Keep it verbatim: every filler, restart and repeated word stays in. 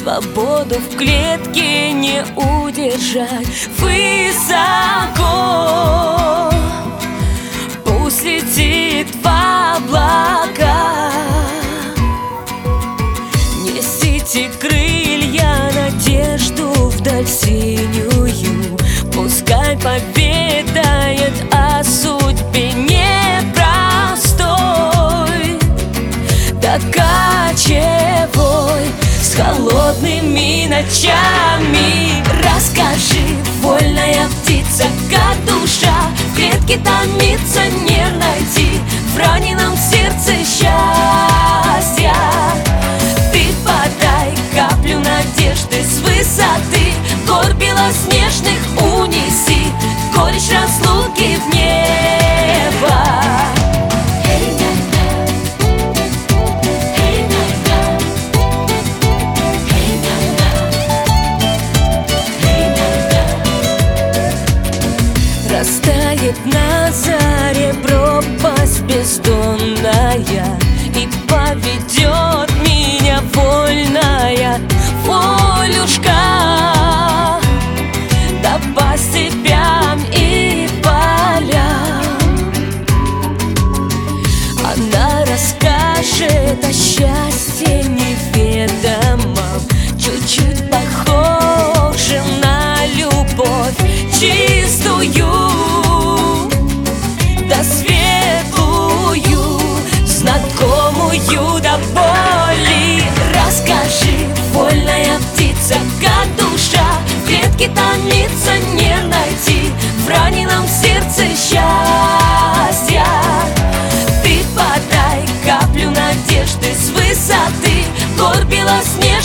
Свободу в клетке не удержать. Высоко пусть летит в облака. Несите крылья, надежду вдаль синюю. Пускай поведает о судьбе непростой, да кочевой, с холодными ночами. Расскажи, вольная птица, как душа в клетке томится, не найти в раненом сердце счастья. Ты подай каплю надежды с высоты гор белоснежных, унеси горечь разлуки в небо. Растает на заре пропасть бездонная и поведет меня вольная волюшка да по степям и полям. Она расскажет о счастье неведомом, чуть-чуть похожем на любовь чистую да светлую, знакомую до боли. Расскажи, вольная птица, как душа в клетке томится, не найти в раненом сердце счастья. Ты подай каплю надежды с высоты гор белоснежных,